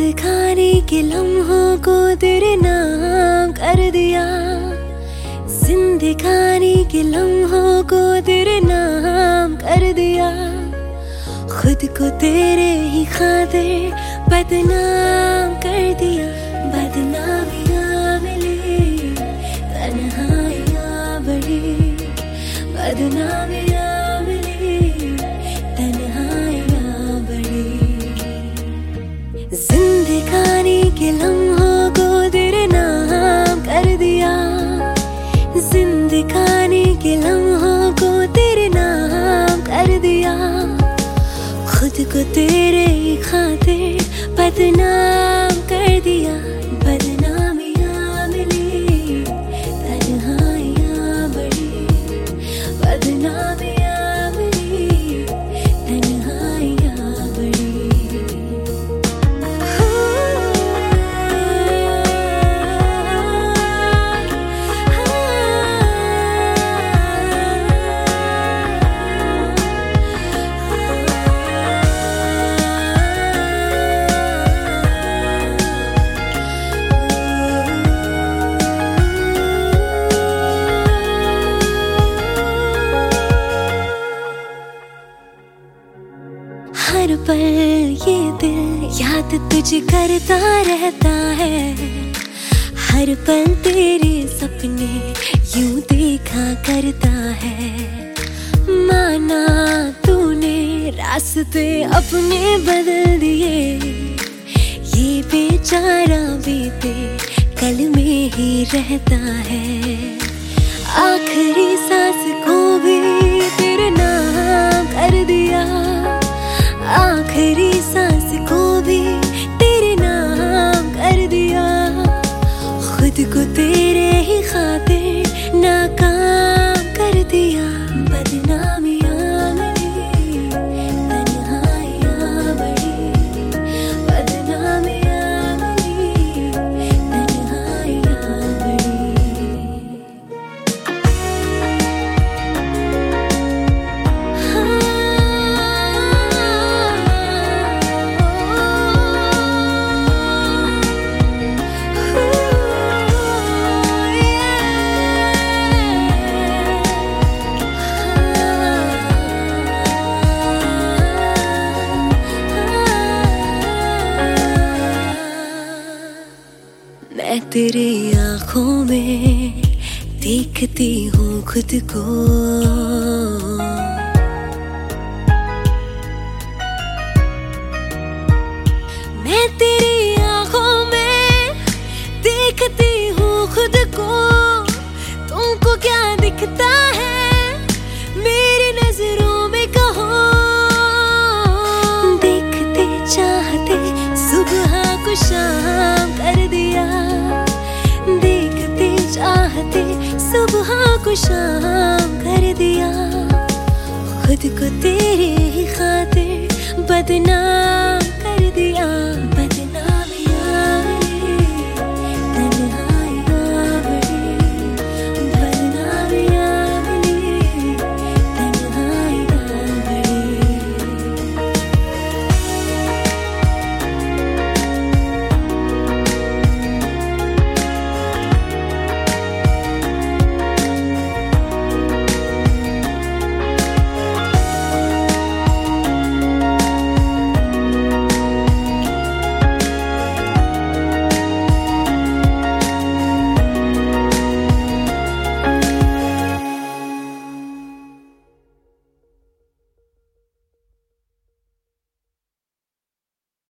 जिंदगानी के लम्हों को तेरे नाम कर दिया, जिंदगानी के लम्हों को तेरे नाम कर दिया। खुद को तेरे ही खातिर बदनाम कर दिया। बदनामियाँ मिली, तन्हाइयाँ बढ़ी, बदनामियाँ मिली, तन्हाइयाँ बढ़ी। जिंदगानी के लम्हों को तेरे नाम कर दिया, जिंदगानी के लम्हों को तेरे नाम कर दिया। खुद को तेरे ही खातिर बदनाम कर दिया। बदनामियाँ मिली, तन्हाइयाँ बढ़ी, बदनामियाँ मिली, तन्हाइयाँ बढ़ी। हर पल ये दिल याद तुझे करता रहता है, हर पल तेरे सपने यूं देखा करता है। माना तूने रास्ते अपने बदल दिए, ये बेचारा बीते कल में ही रहता है। आखिरी सांस को भी तेरे नाम कर दिया, आखिरी सांस को भी तेरे नाम कर दिया। खुद को तेरे ही खातिर नाकाम कर दिया। बदनामियाँ मिली, तन्हाइयाँ बढ़ी, बदनामियाँ मिली, तन्हाइयाँ बढ़ी। मैं तेरी आँखों में देखती हूँ खुद को, मैं तेरी आँखों में देखती हूँ खुद को। तुमको क्या दिखता है मेरी नजरों में कहो। देखते चाहते सुबह को शाम कर दिया, देखते चाहते सुबह को शाम कर दिया। खुद को तेरे ही खातिर बदनाम कर दिया।